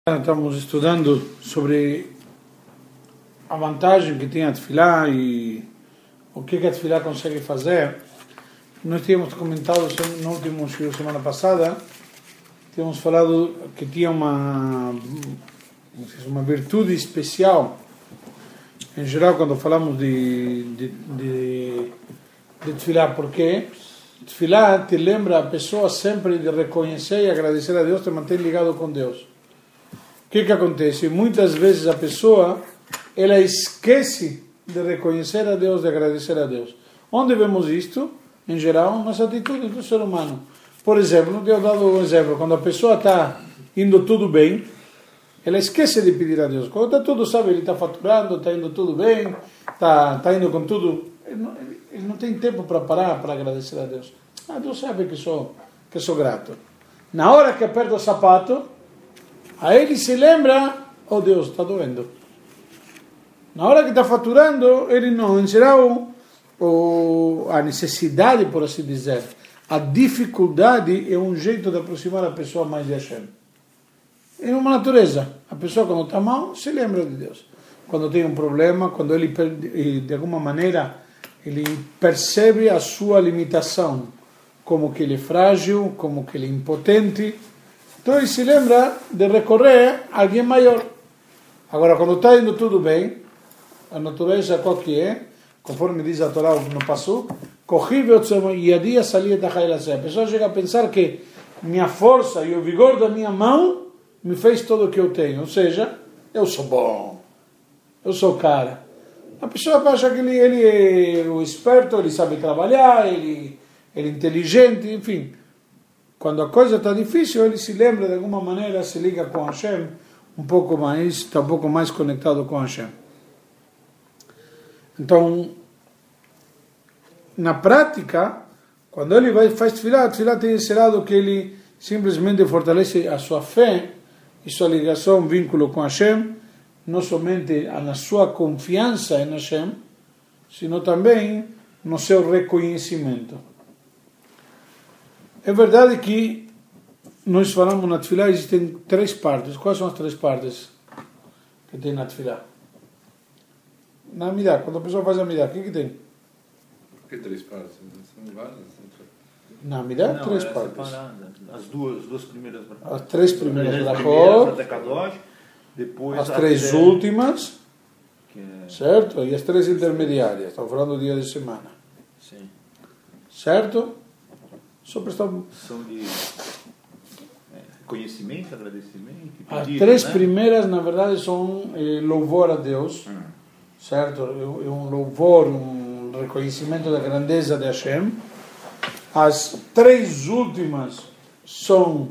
Estamos estudando sobre a vantagem que tem a Tefilá e o que a Tefilá consegue fazer. Nós tínhamos comentado no último shiur semana passada, tínhamos falado que tinha uma virtude especial. Em geral, quando falamos de Tefilá, porque Tefilá te lembra a pessoa sempre de reconhecer e agradecer a Deus, te mantém ligado com Deus. O que acontece? Muitas vezes a pessoa, ela esquece de reconhecer a Deus, de agradecer a Deus. Onde vemos isto? Em geral, nas atitudes do ser humano. Por exemplo, eu dado um exemplo, quando a pessoa está indo tudo bem, ela esquece de pedir a Deus. Quando está tudo, sabe, ele está faturando, está indo tudo bem, está indo com tudo, ele não tem tempo para parar, para agradecer a Deus. Deus sabe que sou grato. Na hora que aperta o sapato, aí ele se lembra, oh Deus, está doendo. Na hora que está faturando, ele não, em geral, a necessidade, por assim dizer, a dificuldade é um jeito de aproximar a pessoa mais de Hashem. É uma natureza. A pessoa, quando está mal, se lembra de Deus. Quando tem um problema, quando ele, de alguma maneira, ele percebe a sua limitação, como que ele é frágil, como que ele é impotente. Então ele se lembra de recorrer a alguém maior. Agora, quando está indo tudo bem, a natureza qual que é, conforme diz a Torá no Passuk, e a dia salia da Hailazé. A pessoa chega a pensar que minha força e o vigor da minha mão me fez tudo o que eu tenho. Ou seja, eu sou bom, eu sou o cara. A pessoa acha que ele é o esperto, ele sabe trabalhar, ele é inteligente, enfim. Quando a coisa está difícil, ele se lembra de alguma maneira, se liga com Hashem, está um pouco mais conectado com Hashem. Então, na prática, quando ele faz tefilá, a tefilá tem esse lado que ele simplesmente fortalece a sua fé e sua ligação, vínculo com Hashem, não somente na sua confiança em Hashem, sino também no seu reconhecimento. É verdade que nós falamos na Tefilá, existem 3 partes. Quais são as 3 partes que tem na Tefilá? Na Amidá, quando a pessoa faz a Amidá, o que tem? Por que 3 partes? São várias. Na Amidá, 3 partes. As duas primeiras. As 3 primeiras brachot, depois as 3 últimas, certo? E as 3 intermediárias. Estamos falando do dia de semana. Sim. Certo? Só prestamos... São de conhecimento, agradecimento, pedido, as 3 primeiras, na verdade, são louvor a Deus, certo? É um louvor, um reconhecimento da grandeza de Hashem. As 3 últimas são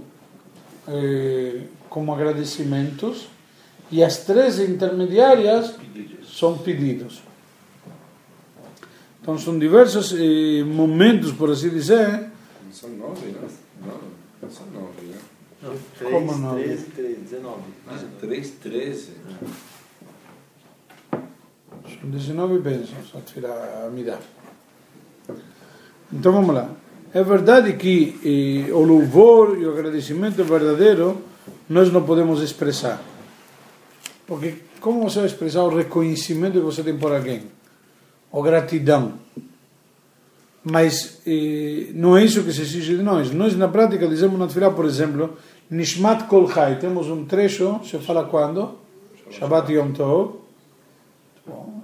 como agradecimentos e as 3 intermediárias são pedidos. Então são diversos momentos, por assim dizer. São 9, né? Não são 9, né? Não, 3, Como 9? 13, 19. 3, 13. São 19 bênçãos a tirar a Midá. Então vamos lá. É verdade que o louvor e o agradecimento verdadeiro nós não podemos expressar. Porque como você vai expressar o reconhecimento que você tem por alguém? Ou gratidão? Mas não é isso que se exige de nós. Nós na prática dizemos na Tefilá, por exemplo, Nishmat Kol Chai. Temos um trecho, se fala quando? Shabbat Yom Tov. Bom.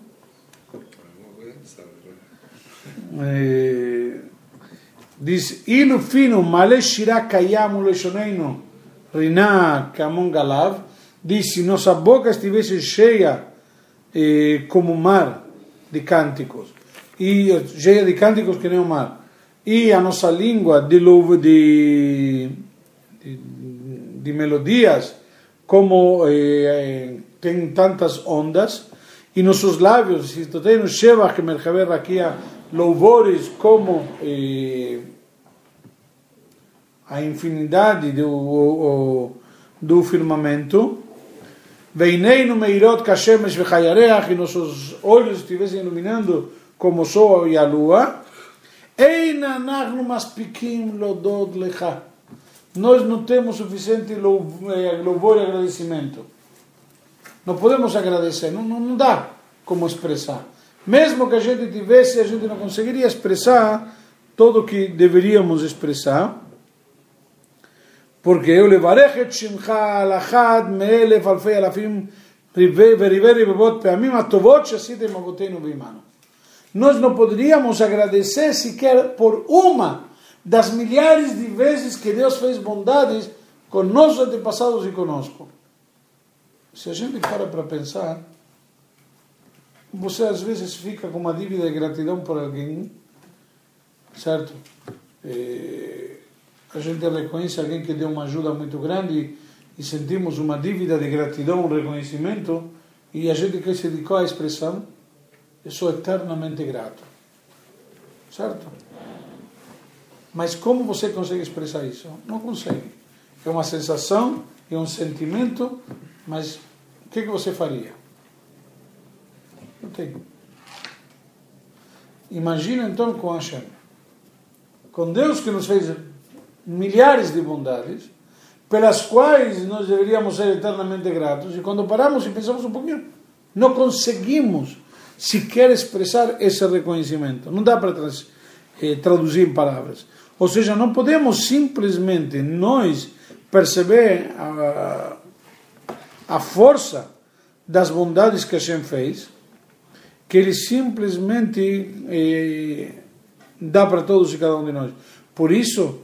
Diz Ilu fino male shira kayam ulechoneinu rina kamon galav. Diz, se nossa boca estivesse cheia como o mar de cânticos, e cheia de cânticos que nem o mar, e a nossa língua de melodias como tem tantas ondas, e nossos lábios, se tu tens no Shevach que mercaver aqui louvores como a infinidade do firmamento, Veineinu meirot kashemesh vechayareach, e nossos olhos estivessem iluminando como o sol e a lua, Eina nachnu maspikim lodod lecha, nós não temos suficiente louvor e agradecimento. Não podemos agradecer, não dá como expressar. Mesmo que a gente tivesse, a gente não conseguiria expressar tudo o que deveríamos expressar. Porque eu levarei et shimcha alachad me'elef alfei alafim ורבעי רבבות פעמים הטובות שעשיתם אבותינו ועמנו. Nós não poderíamos agradecer sequer por uma das milhares de vezes que Deus fez bondades com nossos antepassados e conosco. Se a gente para pensar, você às vezes fica com uma dívida de gratidão por alguém, certo? A gente reconhece alguém que deu uma ajuda muito grande e sentimos uma dívida de gratidão, um reconhecimento, e a gente que se dedicou à expressão, eu sou eternamente grato, certo? Mas como você consegue expressar isso? Não consegue. É uma sensação, é um sentimento, mas o que você faria? Não tem. Imagina então com Hashem, com Deus que nos fez milhares de bondades, pelas quais nós deveríamos ser eternamente gratos, e quando paramos e pensamos um pouquinho, não conseguimos sequer expressar esse reconhecimento. Não dá para traduzir em palavras. Ou seja, não podemos simplesmente nós perceber a força das bondades que Hashem fez, que Ele simplesmente dá para todos e cada um de nós. Por isso,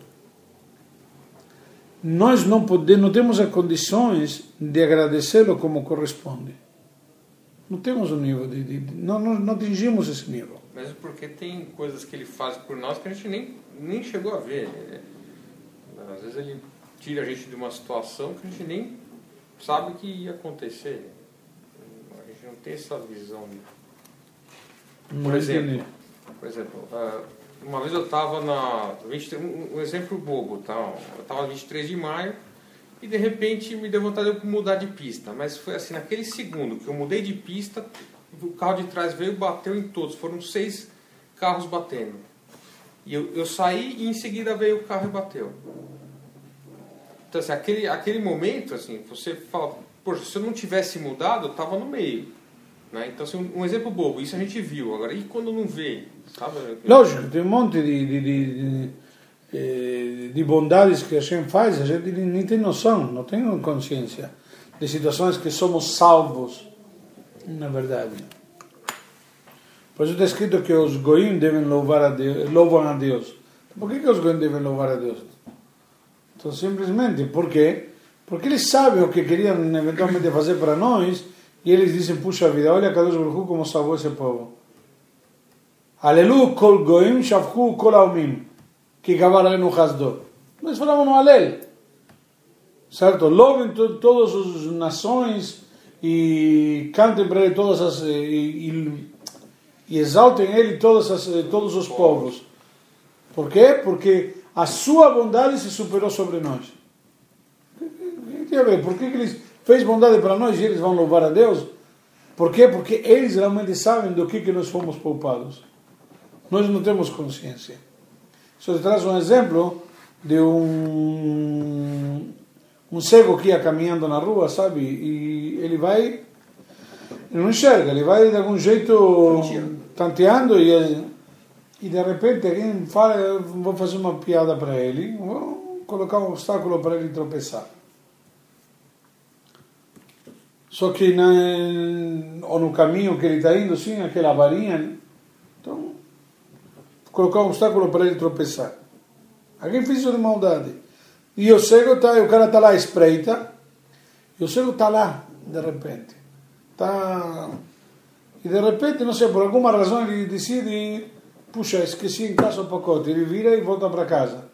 nós não temos as condições de agradecê-lo como corresponde. Não temos um nível não atingimos esse nível. Mesmo porque tem coisas que ele faz por nós que a gente nem chegou a ver. Às vezes ele tira a gente de uma situação que a gente nem sabe que ia acontecer. A gente não tem essa visão. Por exemplo, uma vez eu estava um exemplo bobo, tá? Eu estava 23 de maio e de repente me deu vontade de mudar de pista, mas foi assim, naquele segundo que eu mudei de pista, o carro de trás veio e bateu em todos, foram 6 carros batendo. E eu saí e em seguida veio o carro e bateu. Então assim, aquele momento, assim, você fala, poxa, se eu não tivesse mudado, eu estava no meio. Né? Então, assim, um exemplo bobo, isso a gente viu. Agora, e quando não vê? Sabe? Lógico, tem um monte de bondades que a gente faz, a gente nem tem noção, não tem consciência de situações que somos salvos, na verdade. Por isso está escrito que os goim devem louvar a Deus, louvam a Deus. Por que os goim devem louvar a Deus? Então, simplesmente, por quê? Porque eles sabem o que queriam eventualmente fazer para nós, e eles dizem, puxa vida, olha Kadosh Baruch Hu como salvou esse povo. Alelu kol goim shavchu kol haumim que gavar alenu hasdo. Nós falamos no Alel, certo? Louvem todas as nações e cantem para ele todas as e exaltem ele todos os povos. Por quê? Porque a sua bondade se superou sobre nós. Por que eles fez bondade para nós e eles vão louvar a Deus? Por quê? Porque eles realmente sabem do que nós fomos poupados. Nós não temos consciência. Só te traz um exemplo de um cego que ia caminhando na rua, sabe? E ele não enxerga, ele vai de algum jeito tanteando e de repente alguém fala, vou fazer uma piada para ele, vou colocar um obstáculo para ele tropeçar. Só que ou no caminho que ele está indo, sim, aquela varinha, então, colocar um obstáculo para ele tropeçar. Alguém fez isso de maldade. E o cego está, o cara está lá, espreita, e o cego está lá, de repente. E de repente, não sei, por alguma razão ele decide, puxa, esqueci em casa o pacote, ele vira e volta para casa.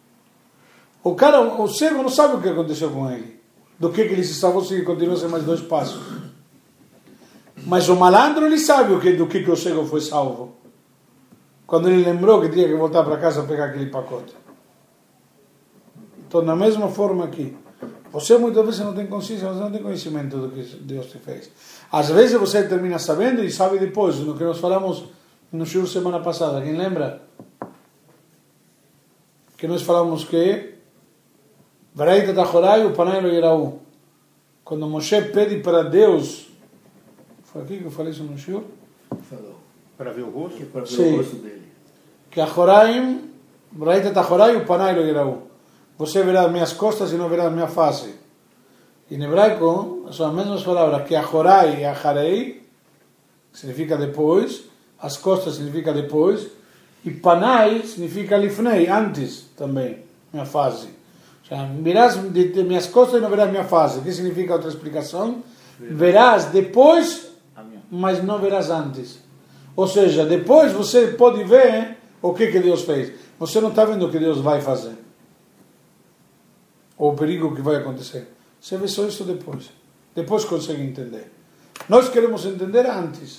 O cego não sabe o que aconteceu com ele. Do que ele se salvou se continuasse mais 2 passos. Mas o malandro, ele sabe do que o cego foi salvo. Quando ele lembrou que tinha que voltar para casa pegar aquele pacote. Então, da mesma forma aqui, você muitas vezes não tem consciência, você não tem conhecimento do que Deus te fez. Às vezes você termina sabendo e sabe depois, no que nós falamos no show semana passada. Quem lembra? Que nós falamos que Veraita tachorai upanai lo yirau. Quando Moshe pede para Deus, foi aqui que eu falei isso no shiur? Falou. Para ver o rosto? Que é para ver Sim. o rosto dele. Que achoraim, veraita tachorai upanai lo yirau. Você verá minhas costas e não verá minha face. Em hebraico, são as mesmas palavras, que achorai e acharei, significa depois, as costas significa depois, e panai significa lifnei, antes também, minha face. Ou seja, verás de minhas costas e não verás minha face. O que significa outra explicação? Verás depois, mas não verás antes. Ou seja, depois você pode ver o que Deus fez. Você não está vendo o que Deus vai fazer. Ou o perigo que vai acontecer. Você vê só isso depois. Depois consegue entender. Nós queremos entender antes.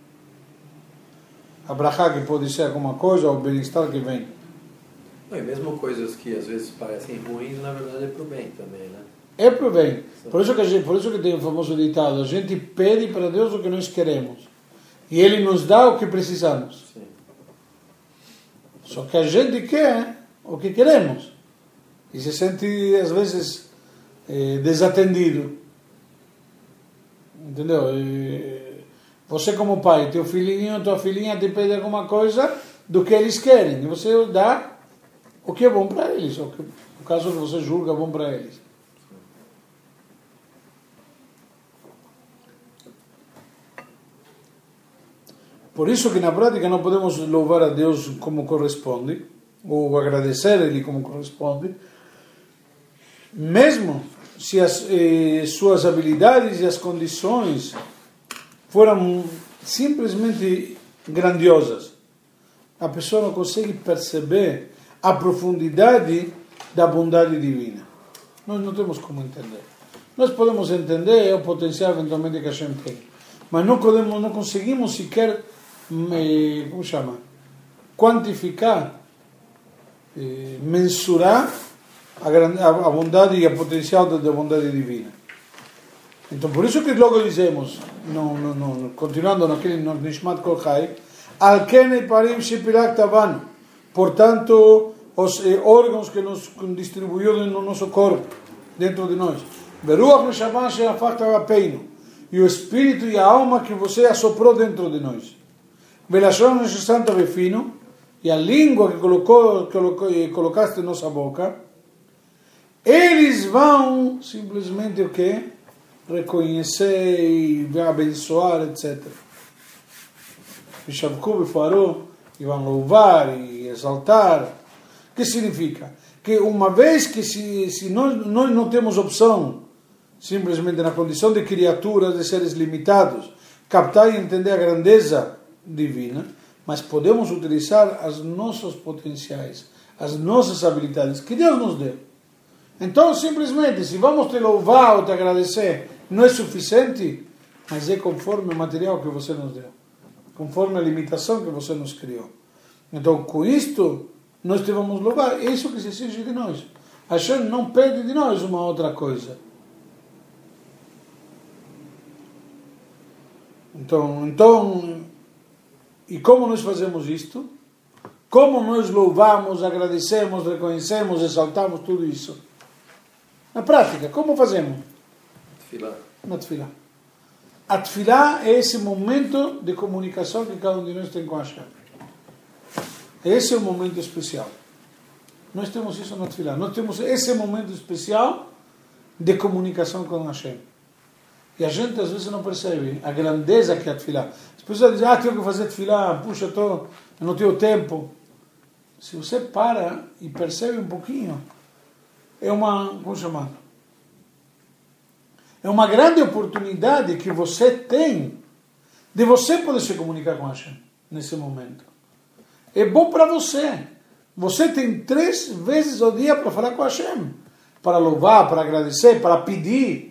A brachá que pode ser alguma coisa, ou o bem-estar que vem. Não, e mesmo coisas que às vezes parecem ruins, na verdade é para o bem também, né? É para o bem. Por isso que tem o famoso ditado: a gente pede para Deus o que nós queremos. E Ele nos dá o que precisamos. Sim. Só que a gente quer o que queremos. E se sente, às vezes, desatendido. Entendeu? Você como pai, teu filhinho, tua filhinha te pede alguma coisa do que eles querem. E você dá o que é bom para eles. O caso que você julga bom para eles. Por isso que na prática não podemos louvar a Deus como corresponde, ou agradecer a Ele como corresponde, mesmo se as suas habilidades e as condições foram simplesmente grandiosas. A pessoa não consegue perceber a profundidade da bondade divina. Nós não temos como entender. Nós podemos entender o potencial eventualmente que a gente tem, mas não conseguimos sequer quantificar, mensurar a bondade e o potencial da bondade divina. Então, por isso que logo dizemos, continuando naquele Nishmat Kol Chai, Al-Ken Parim Shepilak Tavan, portanto, os órgãos que nos distribuiu no nosso corpo, dentro de nós, Beruach Neshaman She'afach Tavapeinu, e o espírito e a alma que você assoprou dentro de nós, Velashon Neshasanta Befino, e a língua que colocaste em nossa boca, eles vão simplesmente o quê? Reconhecer e abençoar, etc. E vão louvar e exaltar. O que significa? Que uma vez que se nós não temos opção, simplesmente na condição de criaturas, de seres limitados, captar e entender a grandeza divina, mas podemos utilizar os nossos potenciais, as nossas habilidades que Deus nos deu. Então, simplesmente, se vamos te louvar ou te agradecer, não é suficiente, mas é conforme o material que você nos deu, conforme a limitação que você nos criou. Então, com isto, nós devemos louvar. É isso que se exige de nós. Hashem não pede de nós uma outra coisa. Então, e como nós fazemos isto? Como nós louvamos, agradecemos, reconhecemos, exaltamos tudo isso? Na prática, como fazemos? Tefilá. Na tefilá. A tefilá é esse momento de comunicação que cada um de nós tem com Hashem. Esse é o momento especial. Nós temos isso na tefilá. Nós temos esse momento especial de comunicação com Hashem. E a gente às vezes não percebe a grandeza que é a tefilá. As pessoas dizem, tenho que fazer tefilá, puxa, eu não tenho tempo. Se você para e percebe um pouquinho, é uma grande oportunidade que você tem de você poder se comunicar com Hashem nesse momento. É bom para você. Você tem 3 vezes ao dia para falar com Hashem, para louvar, para agradecer, para pedir.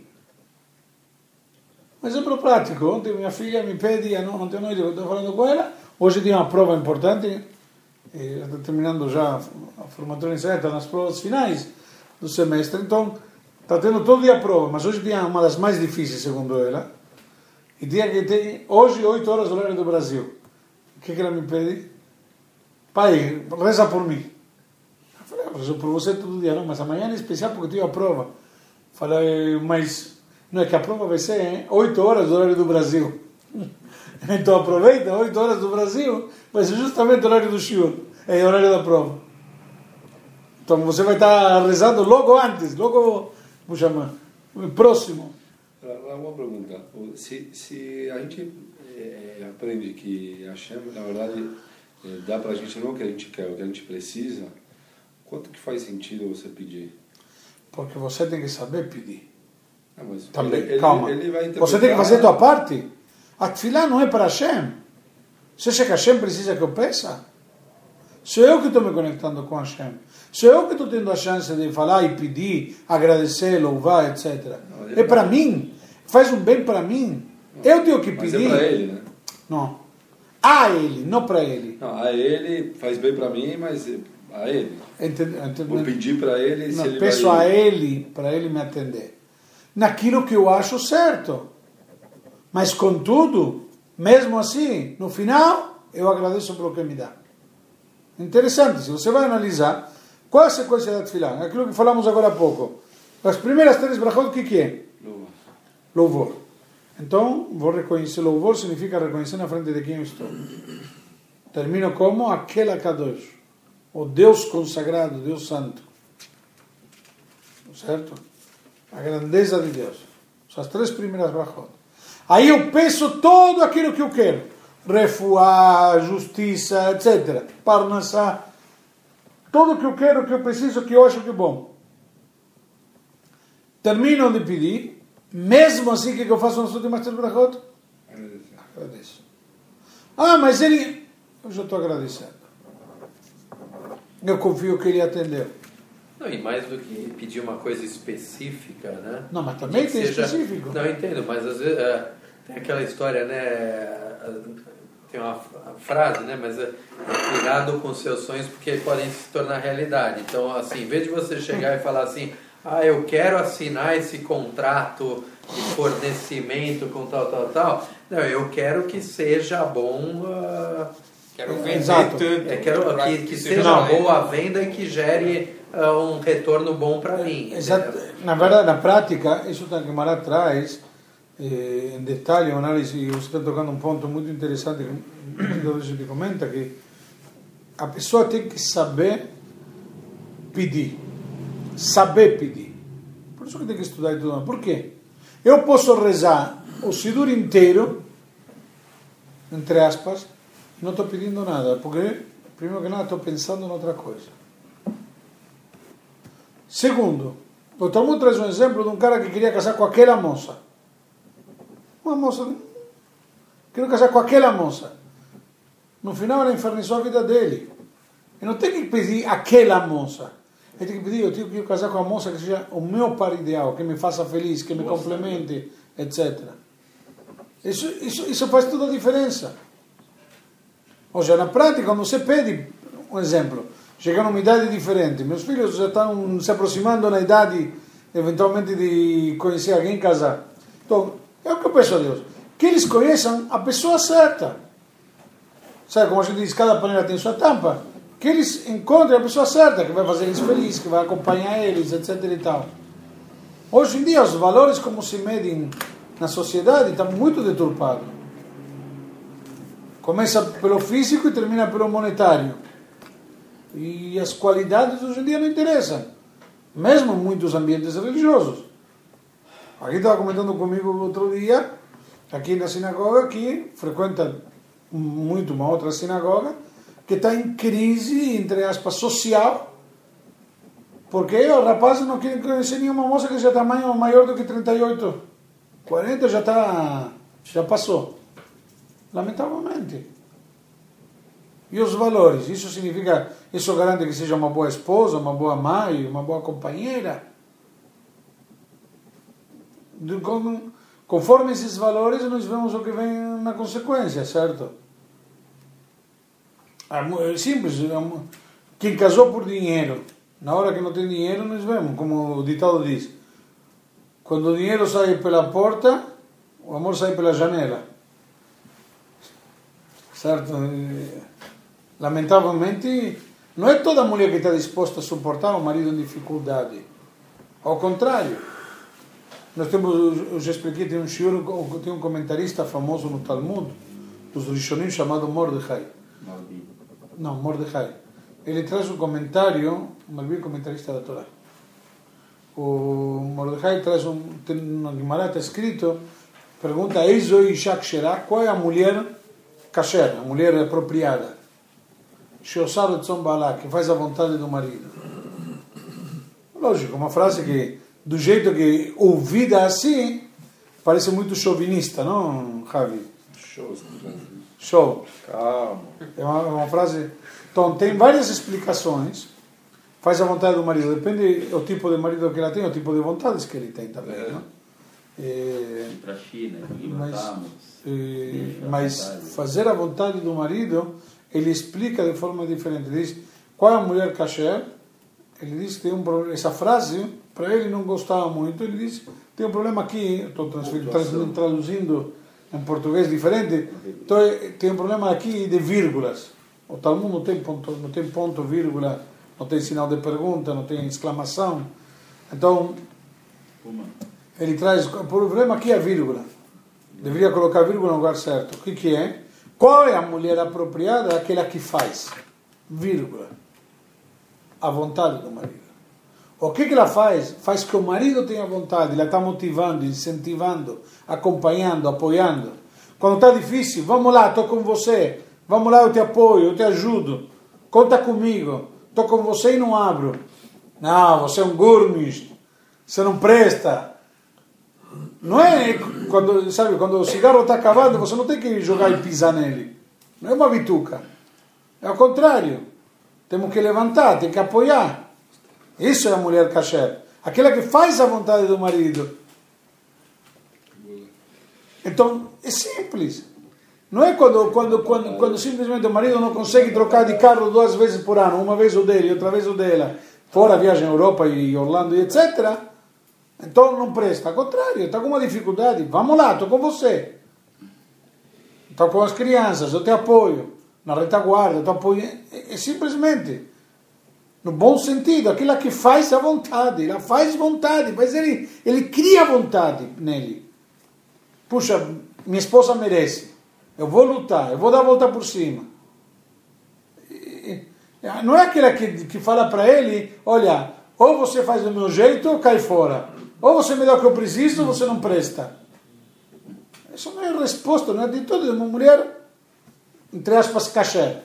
Um exemplo prático. Ontem minha filha me pede, ontem à noite eu estou falando com ela, hoje tinha uma prova importante, estou terminando já a formatura em está nas provas finais do semestre, então está tendo todo dia prova, mas hoje tinha uma das mais difíceis, segundo ela, e tinha que ter, hoje, 8 horas do horário do Brasil. O que ela me pede? Pai, reza por mim. Eu falei, rezo por você todo dia, não, mas amanhã é especial porque eu tenho a prova. Falei, mas não é que a prova vai ser 8 horas do horário do Brasil. Então aproveita, 8 horas do Brasil, vai ser justamente o horário do shiur, é o horário da prova. Então você vai estar rezando logo antes, logo, vou chamar, próximo. Uma pergunta. Se a gente aprende que Hashem, na verdade, dá para a gente não o que a gente quer, o que a gente precisa, quanto que faz sentido você pedir? Porque você tem que saber pedir. Não, mas Também, calma. Ele vai Você tem que fazer a tua parte. A tefilá não é para Hashem. Você acha que Hashem precisa que eu peça? Sou eu que estou me conectando com Hashem. Sou eu que estou tendo a chance de falar e pedir, agradecer, louvar, etc. É para mim. Faz um bem para mim. Eu tenho que pedir. Mas é para ele, né? Não. A ele, não para ele. Não, a ele faz bem para mim, mas a ele. Vou pedir para ele se não, ele peço vai... a ele, para ele me atender. Naquilo que eu acho certo. Mas, contudo, mesmo assim, no final, eu agradeço pelo que me dá. Interessante, se você vai analisar, qual é a sequência da tefilá? Aquilo que falamos agora há pouco. As primeiras 3 brachot, o que é? Louvor. Então, vou reconhecer. Louvor significa reconhecer na frente de quem eu estou. Termino como aquele Kadosh, o Deus consagrado, Deus santo. Certo? A grandeza de Deus. São as 3 primeiras brachot. Aí eu peço tudo aquilo que eu quero. Refuá, justiça, etc. Parnassá. Tudo o que eu quero, que eu preciso, que eu acho que é bom. Termino de pedir. Mesmo assim, o que eu faço nas últimas 3 brachot? Agradeço. Ah, mas ele... Eu já estou agradecendo. Eu confio que ele atendeu. Não, e mais do que pedir uma coisa específica, né? Não, mas também tem específico. Não, eu entendo, mas às vezes tem aquela história, né? Tem uma frase, né? Mas cuidado com seus sonhos porque podem se tornar realidade. Então, assim, em vez de você chegar e falar assim, eu quero assinar esse contrato de fornecimento com tal. Não, eu quero que seja bom... Quero vender Exato. tanto. quero que seja boa a venda e que gere um retorno bom para mim. Exato. Na verdade, na prática, isso que a Gemara atrás, em detalhe, uma análise, e você está tocando um ponto muito interessante, que muitas vezes te comenta, que a pessoa tem que saber pedir. Saber pedir. Por isso que tem que estudar e tudo. Por quê? Eu posso rezar o Sidur inteiro, entre aspas, e não estou pedindo nada, porque, primeiro que nada, estou pensando em outra coisa. Segundo, o Talmud traz um exemplo de um cara que queria casar com aquela moça. Uma moça, quero casar com aquela moça. No final, ela infernizou a vida dele. E não tem que pedir aquela moça. Ele tem que pedir, eu tenho que casar com a moça que seja o meu par ideal, que me faça feliz, que me complemente, etc. Isso faz toda a diferença. Ou seja, na prática, quando você pede, um exemplo, chega numa idade diferente, meus filhos já estão se aproximando na idade, eventualmente, de conhecer alguém e casar. Então, é o que eu peço a Deus, que eles conheçam a pessoa certa. Sabe como a gente diz, cada panela tem sua tampa? Que eles encontrem a pessoa certa, que vai fazer eles felizes, que vai acompanhar eles, etc. e tal. Hoje em dia, os valores como se medem na sociedade estão muito deturpados. Começa pelo físico e termina pelo monetário. E as qualidades hoje em dia não interessam. Mesmo em muitos ambientes religiosos. Aqui estava comentando comigo outro dia, aqui na sinagoga, que frequenta muito uma outra sinagoga, que está em crise, entre aspas, social, porque os rapazes não querem conhecer nenhuma moça que já está maior do que 38. 40 já passou. Lamentavelmente. E os valores? Isso significa, isso garante que seja uma boa esposa, uma boa mãe, uma boa companheira? Conforme esses valores, nós vemos o que vem na consequência, certo? É simples. Quem casou por dinheiro, na hora que não tem dinheiro, nós vemos, como o ditado diz, quando o dinheiro sai pela porta, o amor sai pela janela. Certo? Lamentavelmente, Não é toda mulher que está disposta a suportar um marido em dificuldade. Ao contrário. Nós temos, eu já expliquei, tem um comentarista famoso no Talmud, dos Rishonim, chamado Mordechai. Não, Mordechai. Ele traz um comentário, Malvi, comentarista da Torá. O Mordechai traz tem uma Guimarães, está escrito, pergunta, qual é a mulher kasher, a mulher apropriada? Sheosar Etzon Baalá, que faz a vontade do marido. Lógico, uma frase que, do jeito que ouvida assim, parece muito chauvinista, não, Javi? Show. Calma. É uma frase... Então, tem várias explicações. Faz a vontade do marido. Depende do tipo de marido que ela tem, o tipo de vontades que ele tem também. Não? Para a China, mas fazer a vontade do marido, ele explica de forma diferente. Ele diz, qual é a mulher kasher? Ele diz que tem um problema. Essa frase, para ele não gostava muito. Ele diz, tem um problema aqui, estou traduzindo em português diferente, então tem um problema aqui de vírgulas. O Talmud não tem ponto, vírgula, não tem sinal de pergunta, não tem exclamação. Então, ele traz, o problema aqui é a vírgula. Deveria colocar a vírgula no lugar certo. O que é? Qual é a mulher apropriada? Aquela que faz, vírgula, a vontade do marido. O que ela faz? Faz que o marido tenha vontade, ela está motivando, incentivando, acompanhando, apoiando. Quando está difícil, vamos lá, estou com você, vamos lá, eu te apoio, eu te ajudo, conta comigo, estou com você e não abro. Não, você é um gurmis, você não presta. Não é quando, sabe, quando o cigarro está acabando, você não tem que jogar e pisar nele. Não é uma bituca. É ao contrário. Temos que levantar, tem que apoiar. Isso é a mulher kasher. Aquela que faz a vontade do marido. Então, é simples. Não é quando simplesmente o marido não consegue trocar de carro 2 vezes por ano, uma vez o dele, outra vez o dela, fora viagem à Europa e Orlando e etc. Então não presta. Ao contrário, está com uma dificuldade. Vamos lá, estou com você. Estou com as crianças, eu te apoio. Na retaguarda, eu te apoio. É simplesmente... No bom sentido, aquela que faz a vontade, ela faz vontade, mas ele cria vontade nele. Puxa, minha esposa merece, eu vou lutar, eu vou dar a volta por cima. Não é aquela que fala para ele, olha, ou você faz do meu jeito ou cai fora, ou você me dá o que eu preciso ou você não presta. Isso não é resposta, não é atitude de uma mulher, entre aspas, kasher.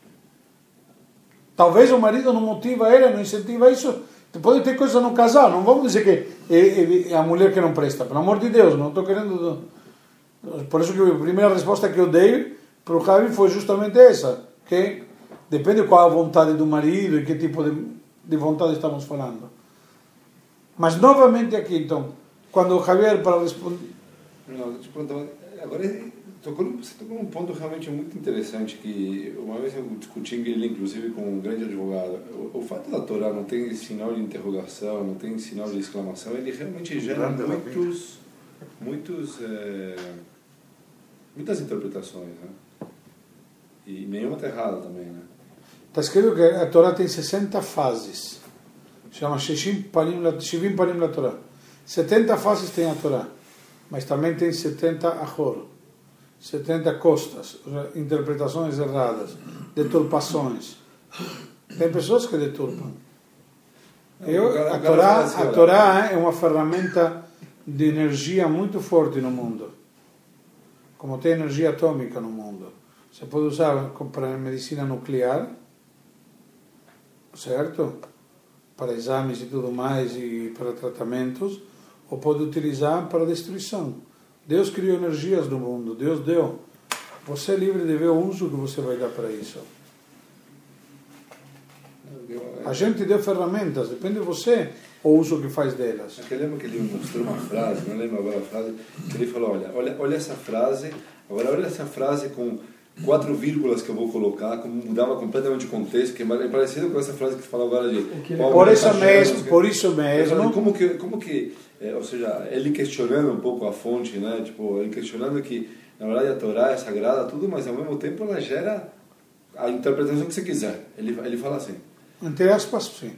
Talvez o marido não motiva ela, não incentiva isso. Pode ter coisa no casal. Não vamos dizer que é a mulher que não presta. Pelo amor de Deus, não estou querendo... Por isso que a primeira resposta que eu dei para o Javi foi justamente essa. Que depende qual a vontade do marido e que tipo de vontade estamos falando. Mas novamente aqui, então, quando o Javier, para responder... Não, te perguntar, agora você tocou num ponto realmente muito interessante, que uma vez eu discuti ele, inclusive, com um grande advogado. O fato da Torá não tem sinal de interrogação, não tem sinal de exclamação, ele realmente gera muitas interpretações, né? E nenhuma está errada também, né? Está escrito que a Torá tem 60 fases. Chama Shivim Panim la Torá. 70 fases tem a Torá, mas também tem 70 Ahor. 70 costas, interpretações erradas, deturpações. Tem pessoas que deturpam. A Torá é uma ferramenta de energia muito forte no mundo. Como tem energia atômica no mundo. Você pode usar para medicina nuclear, certo? Para exames e tudo mais, e para tratamentos, ou pode utilizar para destruição. Deus criou energias no mundo, Deus deu. Você é livre de ver o uso que você vai dar para isso. A gente deu ferramentas, depende de você o uso que faz delas. Eu lembro que ele me mostrou uma frase, não lembro agora a frase, que ele falou, olha essa frase, agora olha essa frase com 4 vírgulas que eu vou colocar, como mudava completamente o contexto, que é parecido com essa frase que você falou agora de... Por isso mesmo. Como que ou seja, ele questionando um pouco a fonte, né? Tipo, ele questionando que, na verdade, a Torá é sagrada, tudo, mas ao mesmo tempo ela gera a interpretação que você quiser. Ele fala assim. Entre aspas, sim.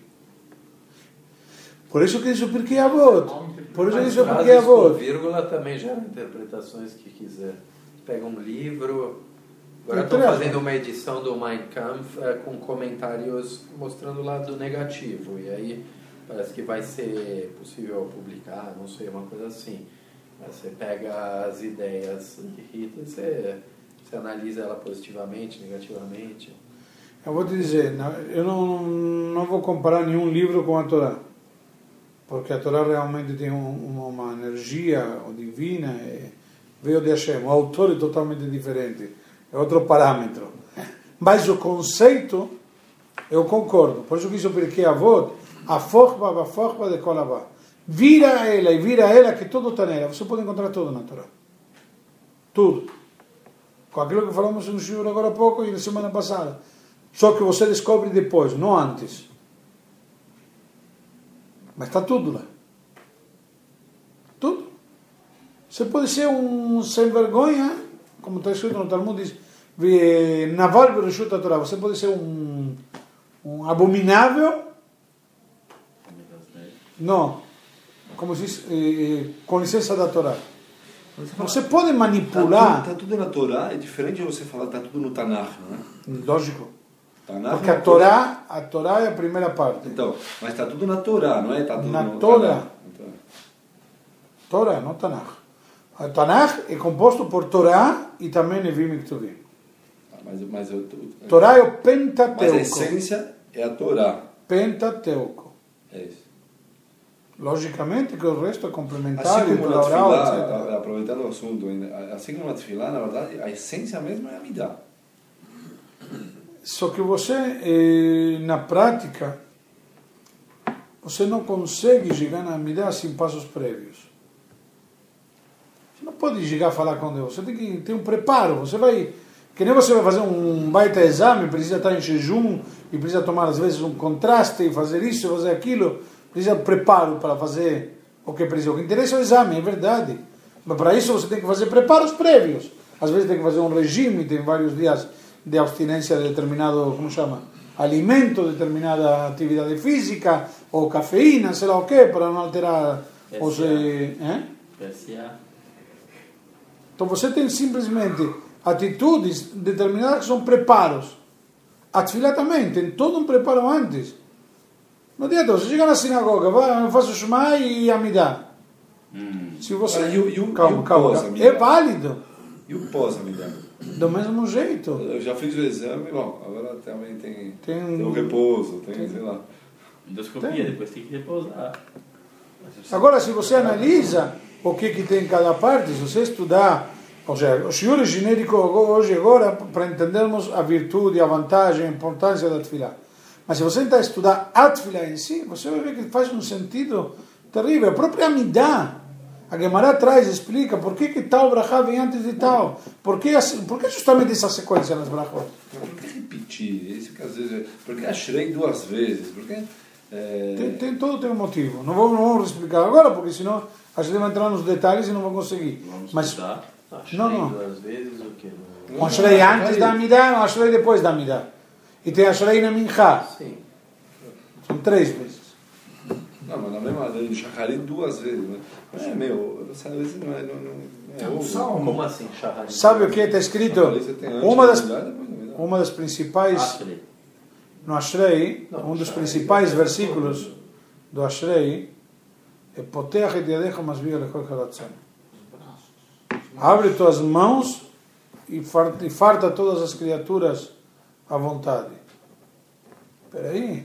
Por isso que isso porque é Avot. Por isso que isso porque é Avot. Avot. Vírgula também geram interpretações que quiser. Pega um livro. Agora estou fazendo uma edição do Mein Kampf com comentários mostrando o lado negativo. E aí parece que vai ser possível publicar, não sei, uma coisa assim. Mas você pega as ideias de Hitler, você analisa ela positivamente, negativamente. Eu vou te dizer, eu não vou comparar nenhum livro com a Torá. Porque a Torá realmente tem uma energia divina, veio de Hashem, o autor é totalmente diferente, é outro parâmetro. Mas o conceito, eu concordo. Por isso que isso porque Avot, a forma de Kolavá. Vira ela, que tudo está nela. Você pode encontrar tudo na Torá. Tudo. Com aquilo que falamos no Shiur agora há pouco e na semana passada. Só que você descobre depois, não antes. Mas está tudo lá. Tudo. Você pode ser um sem vergonha, como está escrito no Talmud, diz, naval bereshut Torá. Você pode ser um abominável. Não. Como se diz, com licença da Torá. Você pode manipular. Está tudo na Torá, é diferente de você falar está tudo no Tanakh, não é? Lógico. Tanakh, porque a Torá é a primeira parte. Então, mas está tudo na Torá, não é? Tá tudo na no Torá. Então. Torá, não Tanakh. A Tanakh é composto por Torá e também Nevim e Ketuvim. Torá é o Pentateuco. Mas a essência é a Torá. Pentateuco. É isso. Logicamente que o resto é complementar. Assim como na Tefilá, etc. aproveitando o assunto, assim como na Tefilá, na verdade, a essência mesmo é a Midah. Só que você, na prática, você não consegue chegar na Midah sem passos prévios. Você não pode chegar a falar com Deus. Você tem que ter um preparo. Você vai, que nem você vai fazer um baita exame, precisa estar em jejum e precisa tomar às vezes um contraste e fazer isso, fazer aquilo. Precisa de preparo para fazer o que precisa. O que interessa é o exame, é verdade. Mas para isso você tem que fazer preparos prévios. Às vezes tem que fazer um regime, tem vários dias de abstinência de determinado, como chama? Alimento, determinada atividade física, ou cafeína, sei lá o quê, para não alterar os... PSA. Então você tem simplesmente atitudes determinadas que são preparos. A Tefilá também tem todo um preparo antes. Não adianta, você chega na sinagoga, eu faço o Shema e Amidah. Se você... calma. É válido. E o pós-Amidah? Do mesmo jeito. Eu já fiz o exame, bom, agora também tem o repouso, sei lá. Endoscopia, depois tem que repousar. Agora, se você analisa o que tem em cada parte, se você estudar, ou seja, o shiur é genérico hoje agora para entendermos a virtude, a vantagem, a importância da Tefilá. Mas se você tentar estudar a Tefilá em si, você vai ver que faz um sentido terrível. A própria Amidah, a Gemara traz, explica por que tal brachá vem antes de tal. Por que justamente essa sequência nas brachot? Por que repetir? Isso que às vezes... Por que Ashrei 2 vezes? Por que... Todo tem um motivo. Não vamos explicar agora, porque senão a gente vai entrar nos detalhes e não vai conseguir. Vamos estudar. Não. 2 vezes o quê? Um Ashrei antes da Amidah, um Ashrei depois da Amidah. E tem Ashrei na Minchá. Sim. São 3 vezes. Não, mas na mesma lei, Shacharit 2 vezes. Mas às vezes não é Como assim, Shacharit? Sabe o que está escrito? Uma das principais... No Ashrei, um dos principais versículos do Ashrei é Poteach et yadecha masbir lechol karatzon. Abre tuas mãos e farta todas as criaturas à vontade. Espera aí.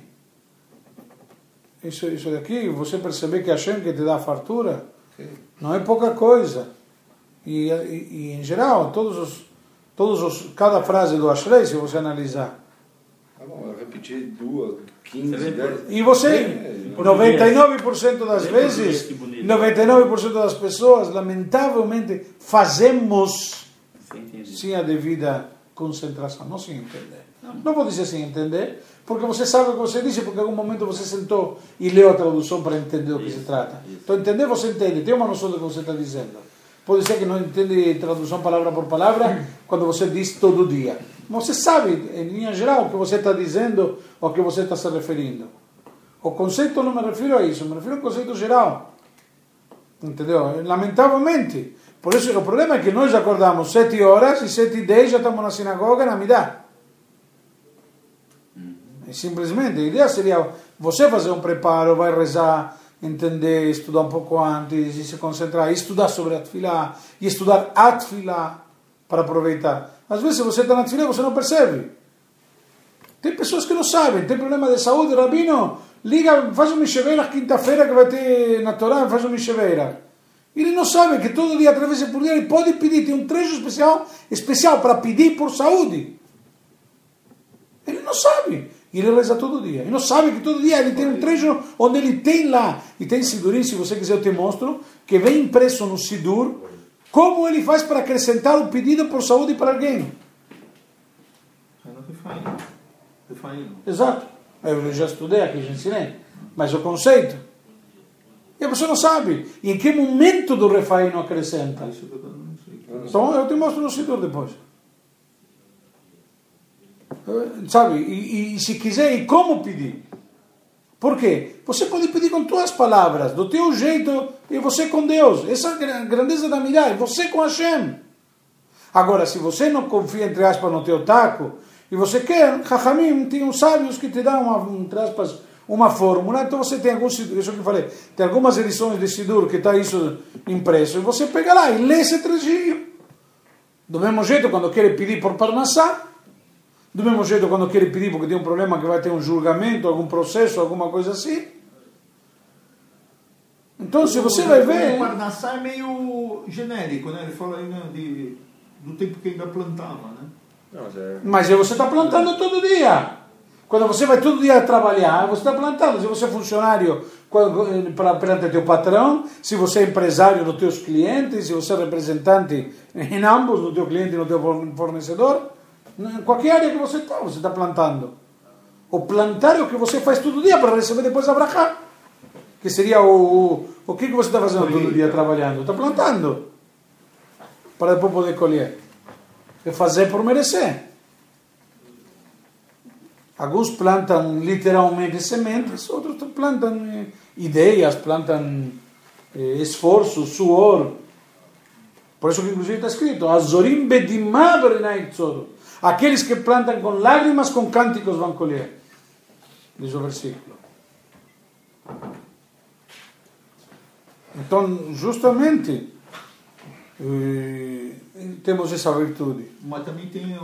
Isso daqui, você perceber que Hashem que te dá a fartura, não é pouca coisa. E em geral, cada frase do Ashrei, se você analisar, tá bom, eu repeti 2, 15, 10. E você, 99% das vezes, 99% das pessoas, lamentavelmente, fazemos sem a devida concentração, não sem entender. Não vou dizer sem entender, porque você sabe o que você disse, porque em algum momento você sentou e leu a tradução para entender o que se trata. Então, entender, você entende, tem uma noção do que você está dizendo. Pode ser que não entende tradução palavra por palavra quando você diz todo dia. Você sabe, em linha geral, o que você está dizendo ou o que você está se referindo. O conceito não me refiro a isso, me refiro ao conceito geral. Entendeu? Lamentavelmente. Por isso, o problema é que nós acordamos 7 horas e 7:10 já estamos na sinagoga, na Midá. E simplesmente, a ideia seria você fazer um preparo, vai rezar, entender, estudar um pouco antes, e se concentrar, e estudar sobre a Tfilá, e estudar a Tfilá para aproveitar. Às vezes, você está na Tfilá e você não percebe. Tem pessoas que não sabem, tem problema de saúde, Rabino, liga, faz um Misheveira quinta-feira que vai ter na Torá, faz um Misheveira. Ele não sabe que todo dia, através de por dia, ele pode pedir, tem um trecho especial para pedir por saúde. Ele não sabe. E ele reza todo dia. Ele não sabe que todo dia ele tem um trecho onde ele tem lá, e tem Sidurim, se você quiser eu te mostro, que vem impresso no Sidur, como ele faz para acrescentar o pedido por saúde para alguém. Exato. Eu já estudei aqui, já ensinei. Mas o conceito. E a pessoa não sabe. E em que momento do refaíno acrescenta? Então eu te mostro no Sidur depois. Sabe? E se quiser, e como pedir? Por quê? Você pode pedir com tuas palavras, do teu jeito, e você com Deus. Essa é a grandeza da Midah, você com Hashem. Agora, se você não confia, entre aspas, no teu taco, e você quer, Chachamim, tem uns sábios que te dão, entre aspas, uma fórmula, então você tem alguns, isso que eu falei, tem algumas edições de Sidur que está isso impresso, e você pega lá e lê esse trechinho. Do mesmo jeito, quando quer pedir por Parnassá, do mesmo jeito, quando quer pedir porque tem um problema que vai ter um julgamento, algum processo, alguma coisa assim. Então, se você vai ver... O Parnassá é meio genérico, né? Ele fala aí, né, do tempo que ainda plantava, né? Não, Mas você está plantando todo dia. Quando você vai todo dia trabalhar, você está plantando. Se você é funcionário perante teu patrão, se você é empresário dos teus clientes, se você é representante em ambos, no teu cliente e no teu fornecedor, em qualquer área que você está plantando. O plantar é o que você faz todo dia para receber depois a brachá. Que seria o que você está fazendo todo dia trabalhando? Está plantando. Para depois poder colher. É fazer por merecer. Alguns plantam literalmente sementes, outros plantam ideias, plantam esforço, suor. Por isso que inclusive está escrito Azorim bedimah berenai tzoro. Aqueles que plantam com lágrimas, com cânticos vão colher. Diz o versículo. Então, justamente, temos essa virtude. Mas também tem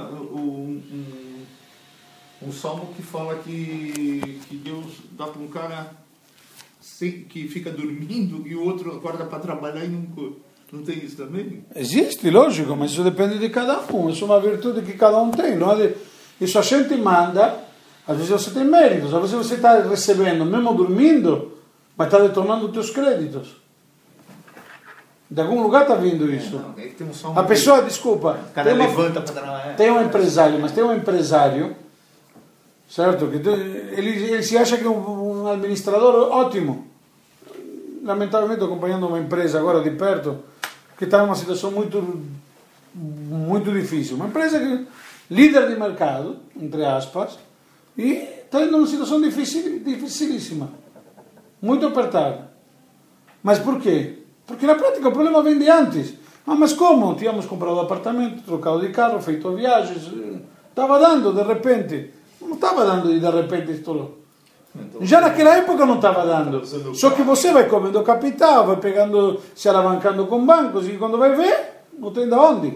um salmo que fala que Deus dá para um cara que fica dormindo e o outro acorda para trabalhar e não tem isso também? Existe, lógico, mas isso depende de cada um. Isso é uma virtude que cada um tem. Não é? Isso a gente manda, às vezes você tem méritos, às vezes você está recebendo, mesmo dormindo, mas está detonando os teus créditos. De algum lugar está vindo isso. Tem um a pessoa, desculpa, o cara levanta para trabalhar. Tem um empresário, mas tem um empresário, certo? Que ele se acha que é um administrador ótimo. Lamentavelmente, acompanhando uma empresa agora de perto, que está em uma situação muito difícil. Uma empresa que líder de mercado, entre aspas, e está em uma situação dificilíssima. Muito apertada. Mas por quê? Porque na prática o problema vem de antes. Mas como? Tínhamos comprado apartamento, trocado de carro, feito viagens. Estava dando, de repente. Não estava dando e de repente estourou. Já naquela época não estava dando. Só que você vai comendo capital, vai pegando, se alavancando com bancos e quando vai ver, não tem de onde.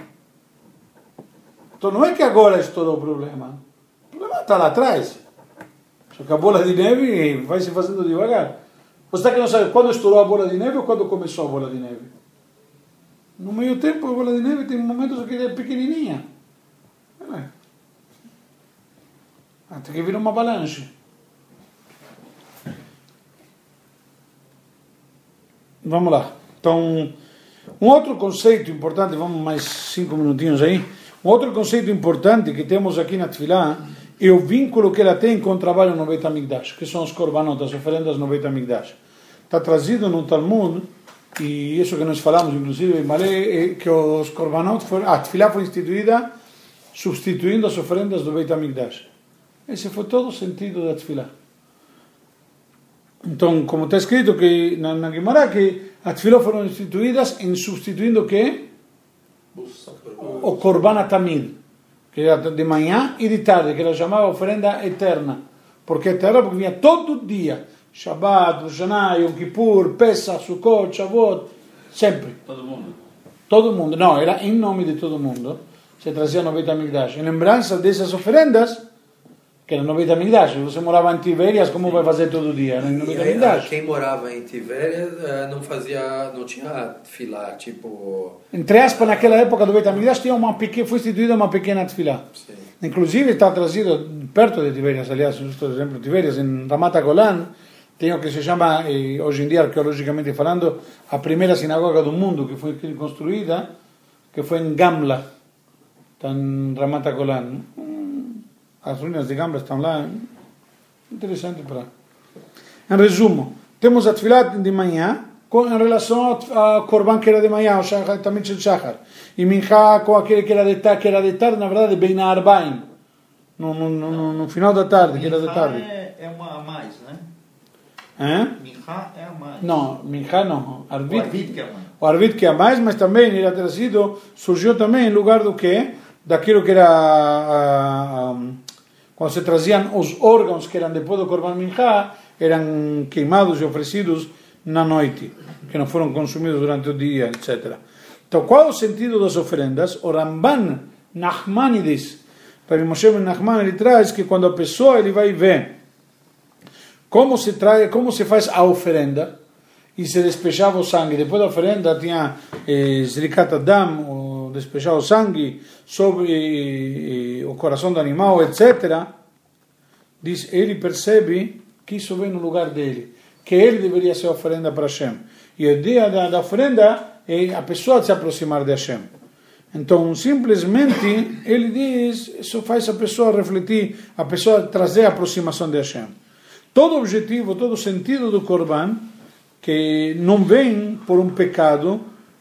Então não é que agora estourou o problema. O problema está lá atrás. Só que a bola de neve vai se fazendo devagar. Você está querendo saber quando estourou a bola de neve ou quando começou a bola de neve? No meio tempo a bola de neve tem momentos que é pequenininha. Até que vira uma avalanche. Vamos lá. Então, um outro conceito importante, vamos mais 5 minutinhos aí. Um outro conceito importante que temos aqui na Tfilá é o vínculo que ela tem com o trabalho no Beit HaMikdash, que são os korbanot, as oferendas no Beit HaMikdash. Está trazido no Talmud, e isso que nós falamos, inclusive, é que os korbanot, a Tfilá foi instituída substituindo as oferendas do Beit HaMikdash. Esse foi todo o sentido da Tefilá. Então, como está escrito que na Gemara, que as Tefilá foram instituídas em substituindo o quê? O Korban Atamid, que era de manhã e de tarde, que era chamada oferenda eterna. Porque eterna porque vinha todo dia. Shabbat, Rosh Hashanah, Yom Kippur, Pesach, Sukkot, Shavuot, sempre. Todo mundo. Não, era em nome de todo mundo. Se trazia no Beit HaMikdash. Em lembrança dessas oferendas, que era no Beit HaMikdash. Você morava em Tibérias, como vai fazer todo dia? Era no Beit HaMikdash. Quem morava em Tibérias não tinha tefilá, tipo... Entre aspas, naquela época do Beit HaMikdash foi instituída uma pequena tefilá. Sim. Inclusive está trazido perto de Tibérias, aliás, por exemplo, Tibérias, em Ramat HaGolan, tem o que se chama, hoje em dia, arqueologicamente falando, a primeira sinagoga do mundo que foi construída, que foi em Gamla, está em Ramat HaGolan. As ruínas de Gamla estão lá, interessante para... Em resumo, temos a tefilá de manhã, em relação ao Korban que era de manhã, o Shachar, também o Shachar, e Minchá com aquele que era de tarde, na verdade, bem na Arbaim, no final da tarde, que era de tarde. É uma a mais, né? Minchá é a mais. Não, Minchá não. O Arvit que é a mais. O Arvit que é a mais, mas também era trazido, surgiu também em lugar do quê? Daquilo que era quando se traziam os órgãos que eram depois do Korban Minchá, eram queimados e oferecidos na noite, que não foram consumidos durante o dia, etc. Então, qual é o sentido das oferendas? O Ramban Nachmanides, para Moshe Ben Nachman, ele traz que quando a pessoa ele vai ver como se faz a oferenda e se despejava o sangue, depois da oferenda tinha Zrikat Adam, despejar o sangue sobre o coração do animal, etc. Diz, ele percebe que isso vem no lugar dele, que ele deveria ser oferenda para Hashem. E o dia da oferenda é a pessoa se aproximar de Hashem. Então, simplesmente, ele diz, isso faz a pessoa refletir, a pessoa trazer a aproximação de Hashem. Todo o objetivo, todo o sentido do Korban, que não vem por um pecado,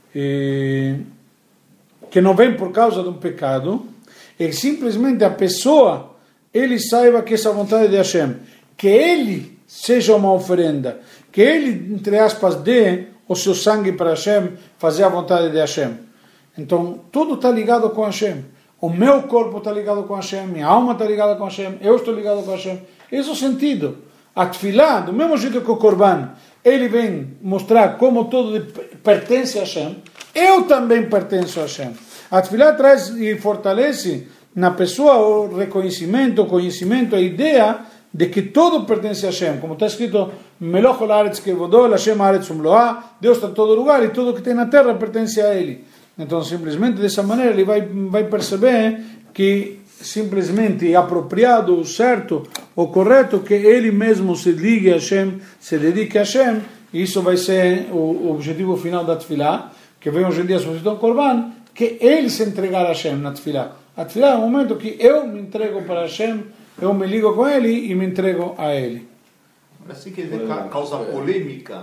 que não vem por causa de um pecado, é simplesmente a pessoa, ele saiba que essa é a vontade de Hashem, que ele seja uma oferenda, que ele, entre aspas, dê o seu sangue para Hashem, fazer a vontade de Hashem. Então, tudo está ligado com Hashem. O meu corpo está ligado com Hashem, minha alma está ligada com Hashem, eu estou ligado com Hashem. Esse é o sentido. A tefilá, do mesmo jeito que o Korban, ele vem mostrar como tudo pertence a Hashem, eu também pertenço a Hashem. A tefilá traz e fortalece na pessoa o reconhecimento, o conhecimento, a ideia de que tudo pertence a Hashem. Como está escrito, Meloch haaretz kevodó, Hashem haaretz umloá, Deus está em todo lugar e tudo que tem na terra pertence a Ele. Então, simplesmente dessa maneira, ele vai perceber que simplesmente é apropriado, o certo, o correto, que ele mesmo se ligue a Hashem, se dedique a Hashem, e isso vai ser o objetivo final da tefilá, que vem hoje em dia substituir o Korban, que ele se entregar a Hashem na tefilá. A tefilá é o momento que eu me entrego para Hashem, eu me ligo com ele e me entrego a ele. Assim que causa polêmica.